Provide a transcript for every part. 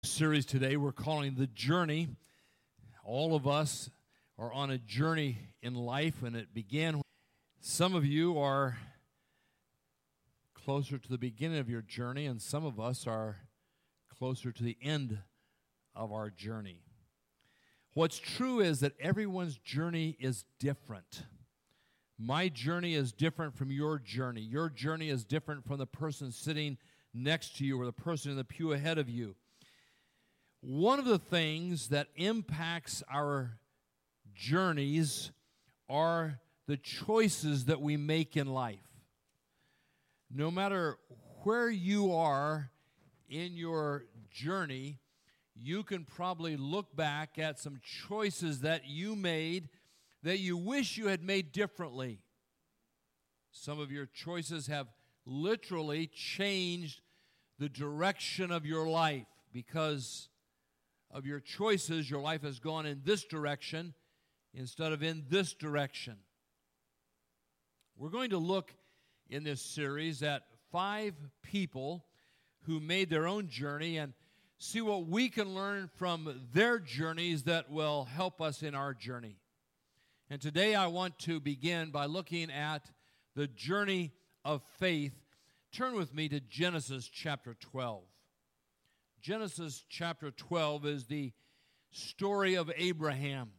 Series today we're calling The Journey. All of us are on a journey in life, and it began. Some of you are closer to the beginning of your journey, and some of us are closer to the end of our journey. What's true is that everyone's journey is different. My journey is different from your journey. Your journey is different from the person sitting next to you or the person in the pew ahead of you. One of the things that impacts our journeys are the choices that we make in life. No matter where you are in your journey, you can probably look back at some choices that you made that you wish you had made differently. Some of your choices have literally changed the direction of your life because of your choices. Your life has gone in this direction instead of in this direction. We're going to look in this series at 5 people who made their own journey and see what we can learn from their journeys that will help us in our journey. And today I want to begin by looking at the journey of faith. Turn with me to Genesis chapter 12. Genesis chapter 12 is the story of Abraham.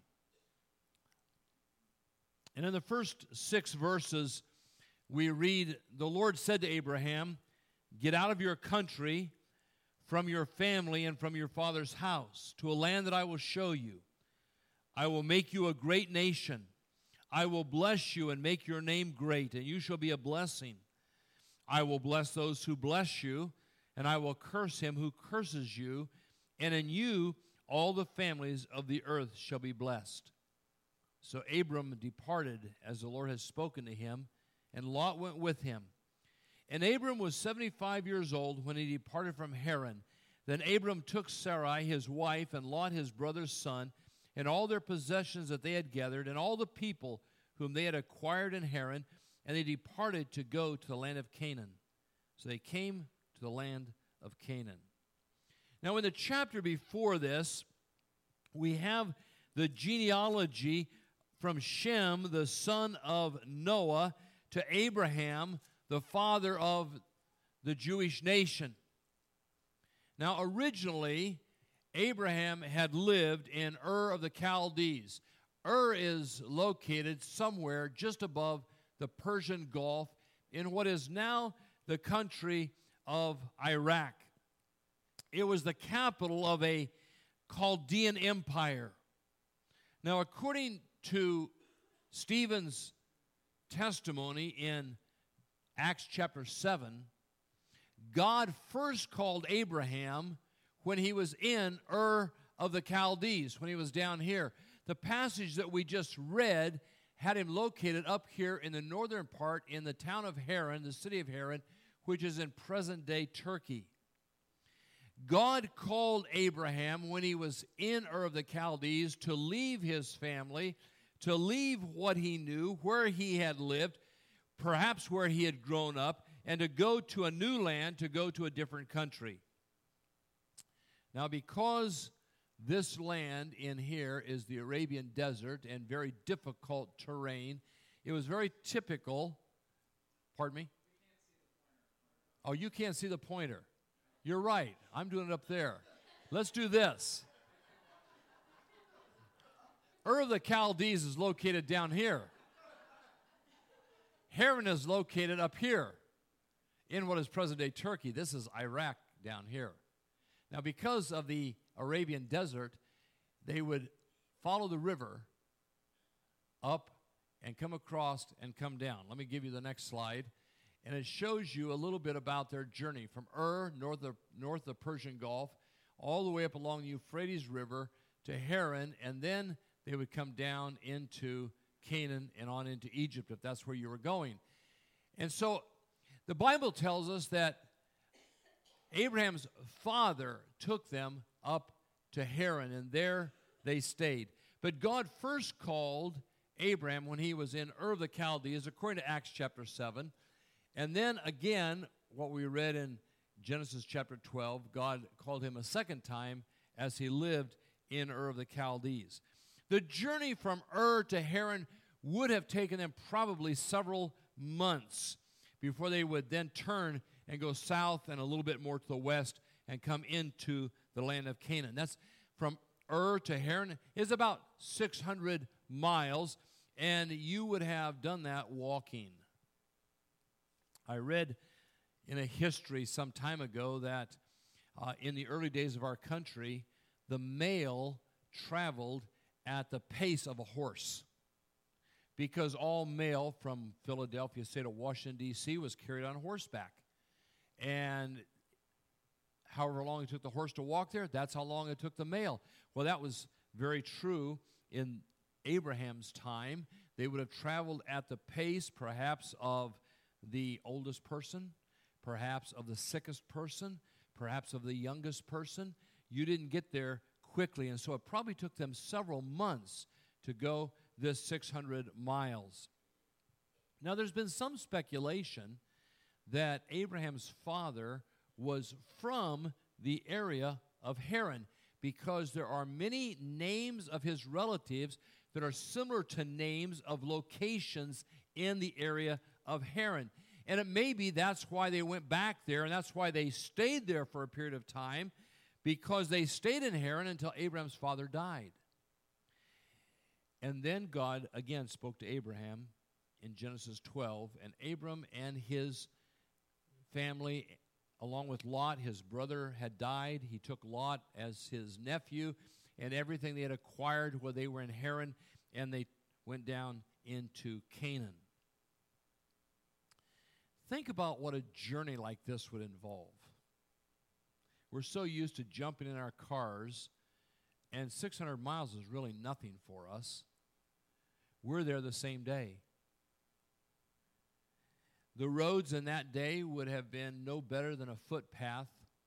And in the first 6 verses, we read, "The Lord said to Abraham, 'Get out of your country, from your family, and from your father's house, to a land that I will show you. I will make you a great nation. I will bless you and make your name great, and you shall be a blessing. I will bless those who bless you, and I will curse him who curses you, and in you all the families of the earth shall be blessed.' So Abram departed as the Lord had spoken to him, and Lot went with him. And Abram was 75 years old when he departed from Haran. Then Abram took Sarai his wife, and Lot his brother's son, and all their possessions that they had gathered, and all the people whom they had acquired in Haran, and they departed to go to the land of Canaan. So they came to the land of Canaan." Now in the chapter before this, we have the genealogy from Shem, the son of Noah, to Abraham, the father of the Jewish nation. Now originally, Abraham had lived in Ur of the Chaldees. Ur is located somewhere just above the Persian Gulf in what is now the country of Iraq. It was the capital of a Chaldean empire. Now, according to Stephen's testimony in Acts chapter 7, God first called Abraham when he was in Ur of the Chaldees, when he was down here. The passage that we just read had him located up here in the northern part in the town of Haran, the city of Haran, which is in present-day Turkey. God called Abraham when he was in Ur of the Chaldees to leave his family, to leave what he knew, where he had lived, perhaps where he had grown up, and to go to a new land, to go to a different country. Now, because this land in here is the Arabian desert and very difficult terrain, it was very typical. Pardon me? Oh, you can't see the pointer. You're right. I'm doing it up there. Let's do this. Ur of the Chaldees is located down here. Haran is located up here in what is present-day Turkey. This is Iraq down here. Now, because of the Arabian desert, they would follow the river up and come across and come down. Let me give you the next slide. And it shows you a little bit about their journey from Ur, north of the Persian Gulf, all the way up along the Euphrates River to Haran, and then they would come down into Canaan and on into Egypt, if that's where you were going. And so the Bible tells us that Abraham's father took them up to Haran, and there they stayed. But God first called Abraham when he was in Ur of the Chaldees, according to Acts chapter 7. And then again, what we read in Genesis chapter 12, God called him a second time as he lived in Ur of the Chaldees. The journey from Ur to Haran would have taken them probably several months before they would then turn and go south and a little bit more to the west and come into the land of Canaan. That's from Ur to Haran is about 600 miles, and you would have done that walking. I read in a history some time ago that in the early days of our country, the mail traveled at the pace of a horse, because all mail from Philadelphia, state of Washington, D.C., was carried on horseback. And however long it took the horse to walk there, that's how long it took the mail. Well, that was very true in Abraham's time. They would have traveled at the pace, perhaps, of the oldest person, perhaps of the sickest person, perhaps of the youngest person. You didn't get there quickly, and so it probably took them several months to go this 600 miles. Now, there's been some speculation that Abraham's father was from the area of Haran, because there are many names of his relatives that are similar to names of locations in the area of Haran. And it may be that's why they went back there, and that's why they stayed there for a period of time, because they stayed in Haran until Abraham's father died. And then God again spoke to Abraham in Genesis 12, and Abram and his family, along with Lot, his brother, had died. He took Lot as his nephew and everything they had acquired while they were in Haran, and they went down into Canaan. Think about what a journey like this would involve. We're so used to jumping in our cars, and 600 miles is really nothing for us. We're there the same day. The roads in that day would have been no better than a footpath,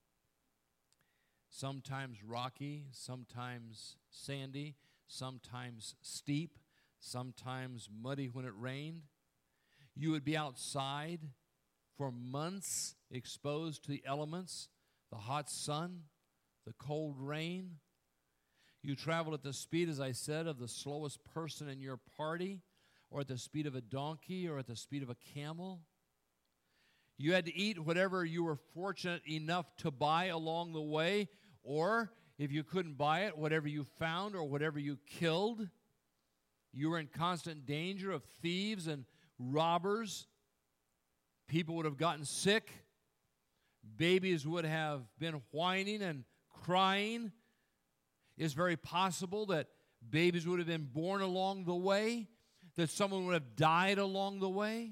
sometimes rocky, sometimes sandy, sometimes steep, sometimes muddy when it rained. You would be outside for months exposed to the elements, the hot sun, the cold rain. You traveled at the speed, as I said, of the slowest person in your party, or at the speed of a donkey, or at the speed of a camel. You had to eat whatever you were fortunate enough to buy along the way, or if you couldn't buy it, whatever you found or whatever you killed. You were in constant danger of thieves and robbers. People would have gotten sick. Babies would have been whining and crying. It's very possible that babies would have been born along the way, that someone would have died along the way.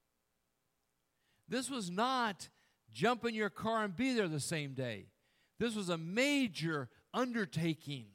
This was not jump in your car and be there the same day. This was a major undertaking.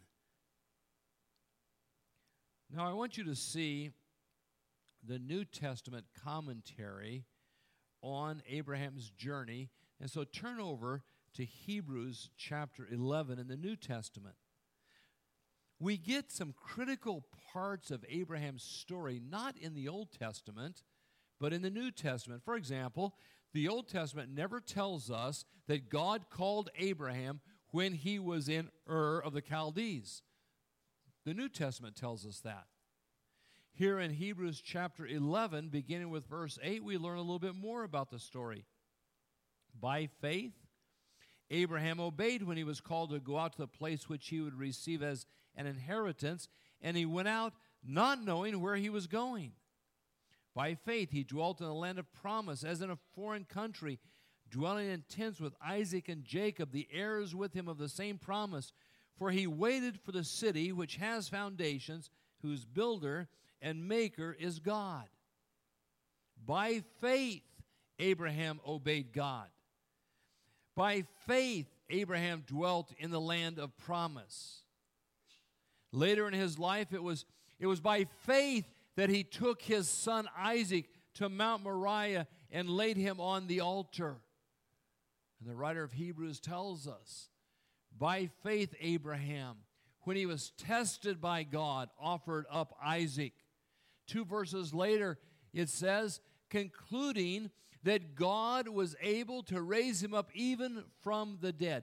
Now, I want you to see the New Testament commentary on Abraham's journey. And so turn over to Hebrews chapter 11 in the New Testament. We get some critical parts of Abraham's story, not in the Old Testament, but in the New Testament. For example, the Old Testament never tells us that God called Abraham when he was in Ur of the Chaldees. The New Testament tells us that. Here in Hebrews chapter 11, beginning with verse 8, we learn a little bit more about the story. By faith, Abraham obeyed when he was called to go out to the place which he would receive as an inheritance, and he went out not knowing where he was going. By faith, he dwelt in the land of promise, as in a foreign country, dwelling in tents with Isaac and Jacob, the heirs with him of the same promise. For he waited for the city which has foundations, whose builder and maker is God. By faith, Abraham obeyed God. By faith, Abraham dwelt in the land of promise. Later in his life, it was by faith that he took his son Isaac to Mount Moriah and laid him on the altar. And the writer of Hebrews tells us, by faith Abraham, when he was tested by God, offered up Isaac. 2 verses later, it says, concluding that God was able to raise him up even from the dead.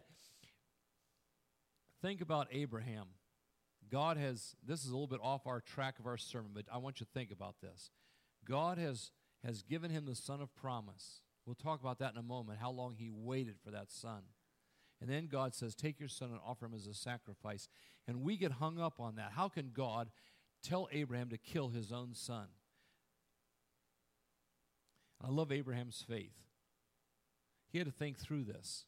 Think about Abraham. This is a little bit off our track of our sermon, but I want you to think about this. God has given him the son of promise. We'll talk about that in a moment, how long he waited for that son. And then God says, take your son and offer him as a sacrifice. And we get hung up on that. How can God tell Abraham to kill his own son? I love Abraham's faith. He had to think through this.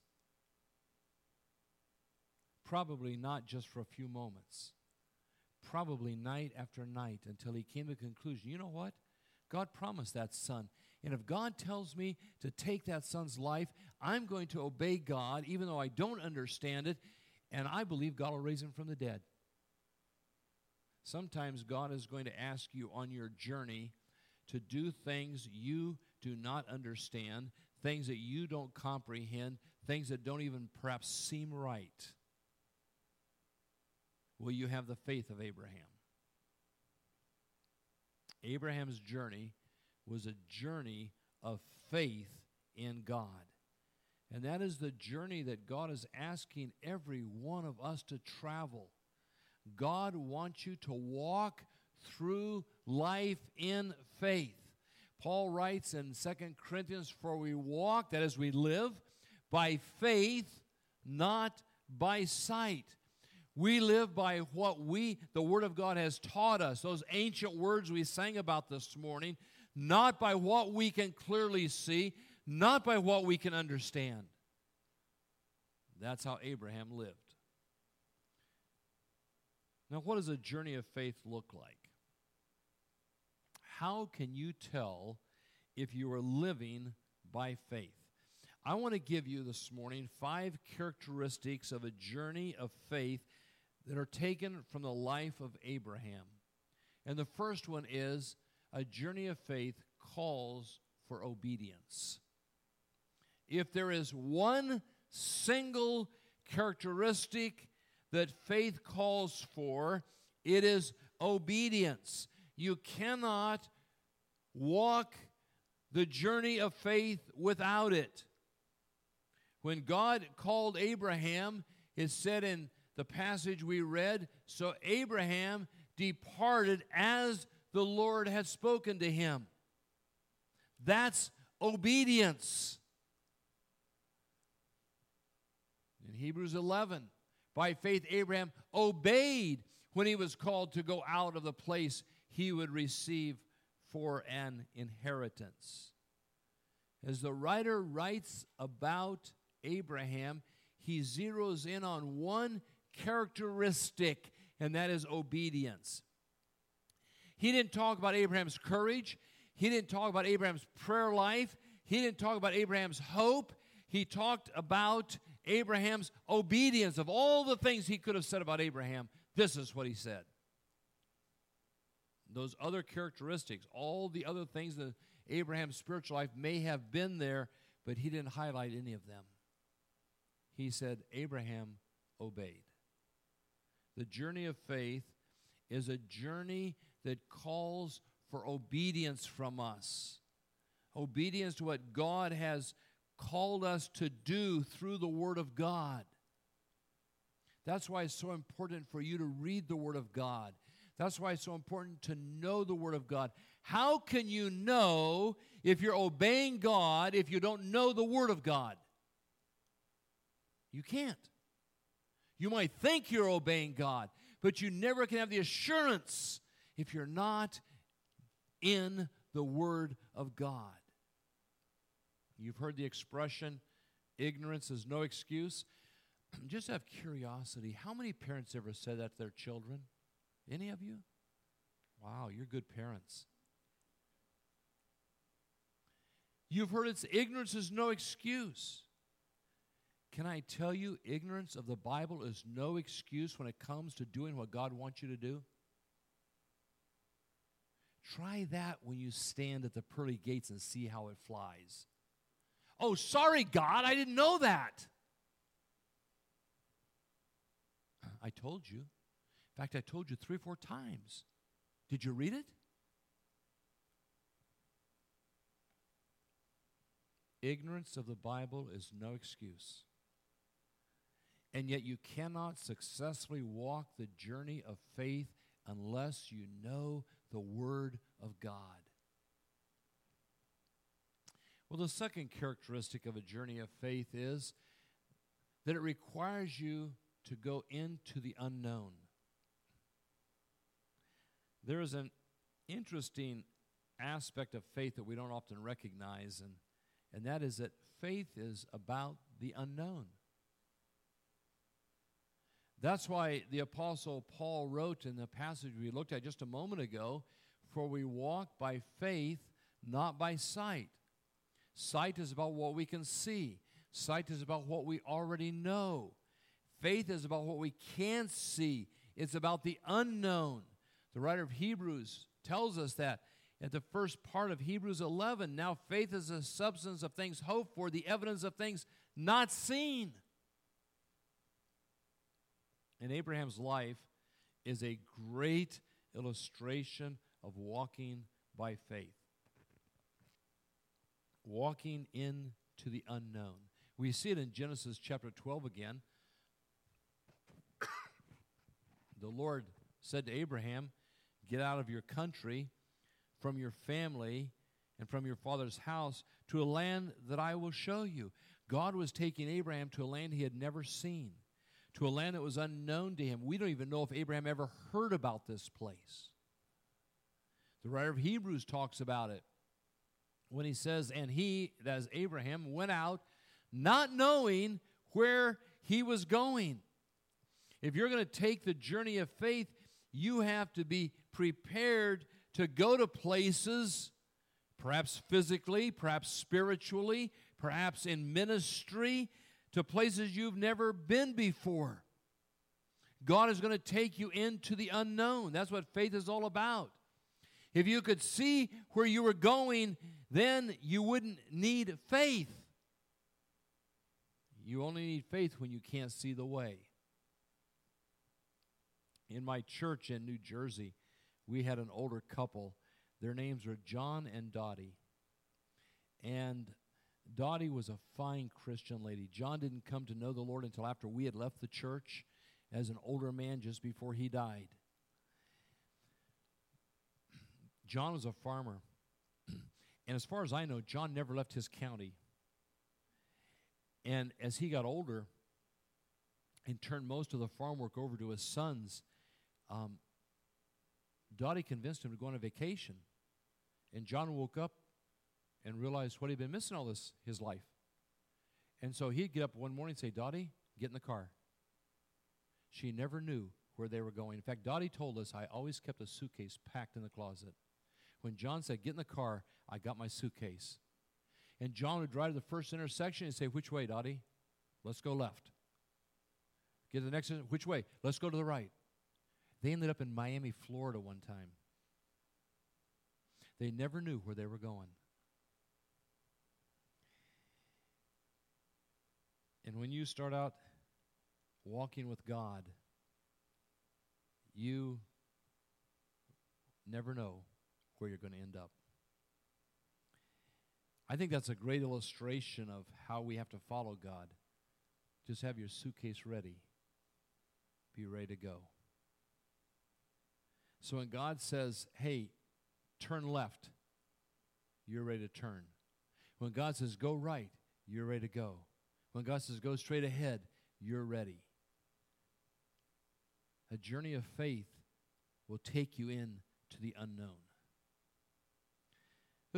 Probably not just for a few moments. Probably night after night until he came to the conclusion, you know what? God promised that son. And if God tells me to take that son's life, I'm going to obey God even though I don't understand it, and I believe God will raise him from the dead. Sometimes God is going to ask you on your journey to do things you do not understand, things that you don't comprehend, things that don't even perhaps seem right. Will you have the faith of Abraham? Abraham's journey was a journey of faith in God. And that is the journey that God is asking every one of us to travel. God wants you to walk through life in faith. Paul writes in 2 Corinthians, for we walk, that is, we live, by faith, not by sight. We live by what the Word of God has taught us, those ancient words we sang about this morning, not by what we can clearly see, not by what we can understand. That's how Abraham lived. Now, what does a journey of faith look like? How can you tell if you are living by faith? I want to give you this morning 5 characteristics of a journey of faith that are taken from the life of Abraham. And the first one is a journey of faith calls for obedience. If there is one single characteristic that faith calls for, it is obedience. You cannot walk the journey of faith without it. When God called Abraham, it said in the passage we read, so Abraham departed as the Lord had spoken to him. That's obedience. In Hebrews 11, by faith Abraham obeyed when he was called to go out of the place he would receive for an inheritance. As the writer writes about Abraham, he zeroes in on one characteristic, and that is obedience. He didn't talk about Abraham's courage. He didn't talk about Abraham's prayer life. He didn't talk about Abraham's hope. He talked about Abraham's obedience. Of all the things he could have said about Abraham, this is what he said. Those other characteristics, all the other things that Abraham's spiritual life may have been there, but he didn't highlight any of them. He said, Abraham obeyed. The journey of faith is a journey that calls for obedience from us. Obedience to what God has called us to do through the Word of God. That's why it's so important for you to read the Word of God. That's why it's so important to know the Word of God. How can you know if you're obeying God if you don't know the Word of God? You can't. You might think you're obeying God, but you never can have the assurance if you're not in the Word of God. You've heard the expression, ignorance is no excuse. Just have curiosity. How many parents ever said that to their children? Any of you? Wow, you're good parents. You've heard it's ignorance is no excuse. Can I tell you, ignorance of the Bible is no excuse when it comes to doing what God wants you to do? Try that when you stand at the pearly gates and see how it flies. Oh, sorry, God, I didn't know that. I told you. In fact, I told you 3 or 4 times. Did you read it? Ignorance of the Bible is no excuse. And yet you cannot successfully walk the journey of faith unless you know the Word of God. Well, the second characteristic of a journey of faith is that it requires you to go into the unknown. There is an interesting aspect of faith that we don't often recognize, and that is that faith is about the unknown. That's why the Apostle Paul wrote in the passage we looked at just a moment ago, "For we walk by faith, not by sight." Sight is about what we can see. Sight is about what we already know. Faith is about what we can't see. It's about the unknown. The writer of Hebrews tells us that at the first part of Hebrews 11. Now faith is the substance of things hoped for, the evidence of things not seen. And Abraham's life is a great illustration of walking by faith. Walking into the unknown. We see it in Genesis chapter 12 again. The Lord said to Abraham, "Get out of your country, from your family, and from your father's house, to a land that I will show you." God was taking Abraham to a land he had never seen, to a land that was unknown to him. We don't even know if Abraham ever heard about this place. The writer of Hebrews talks about it when he says, "And he," that is Abraham, "went out not knowing where he was going." If you're going to take the journey of faith, you have to be prepared to go to places, perhaps physically, perhaps spiritually, perhaps in ministry, to places you've never been before. God is going to take you into the unknown. That's what faith is all about. If you could see where you were going, then you wouldn't need faith. You only need faith when you can't see the way. In my church in New Jersey, we had an older couple. Their names were John and Dottie. And Dottie was a fine Christian lady. John didn't come to know the Lord until after we had left the church as an older man just before he died. John was a farmer. And as far as I know, John never left his county. And as he got older and turned most of the farm work over to his sons, Dottie convinced him to go on a vacation. And John woke up and realized what he'd been missing all his life. And so he'd get up one morning and say, "Dottie, get in the car." She never knew where they were going. In fact, Dottie told us, "I always kept a suitcase packed in the closet." When John said, "Get in the car," I got my suitcase. And John would drive to the first intersection and say, "Which way, Dottie?" "Let's go left." Get to the next, "Which way?" "Let's go to the right." They ended up in Miami, Florida one time. They never knew where they were going. And when you start out walking with God, you never know where you're going to end up. I think that's a great illustration of how we have to follow God. Just have your suitcase ready. Be ready to go. So when God says, "Hey, turn left," you're ready to turn. When God says, "Go right," you're ready to go. When God says, "Go straight ahead," you're ready. A journey of faith will take you into the unknown.